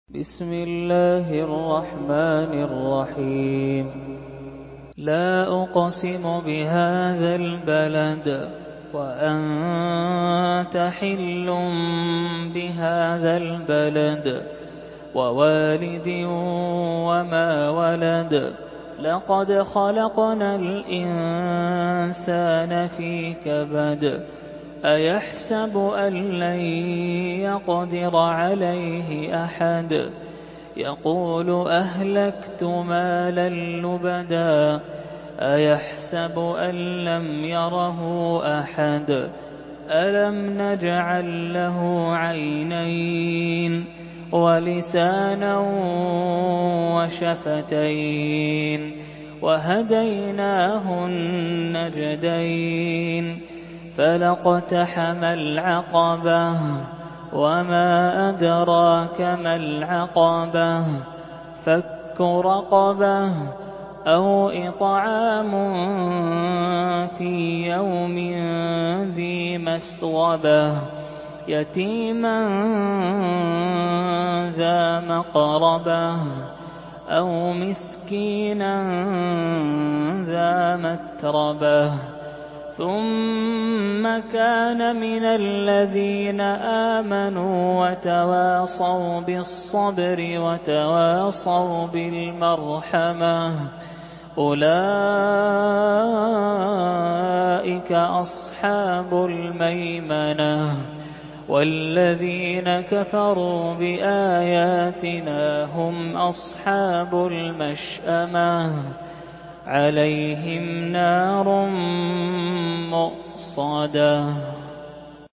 بسم الله الرحمن الرحيم لا أقسم بهذا البلد وأنت حل بهذا البلد ووالد وما ولد لقد خلقنا الإنسان في كبد أيحسب أن لن يقدر عليه أحد يقول أهلكت مالا لبدا أيحسب أن لم يره أحد ألم نجعل له عينين ولسانا وشفتين وهديناه النجدين فلاقتحم العقبة وما أدراك ما العقبة فك رقبة أو إطعام في يوم ذي مسغبة يتيما ذا مقربة أو مسكينا ذا متربة ثم كان من الذين آمنوا وتواصوا بالصبر وتواصوا بالمرحمة أولئك أصحاب الميمنة والذين كفروا بآياتنا هم أصحاب المشأمة عليهم نار مؤصدة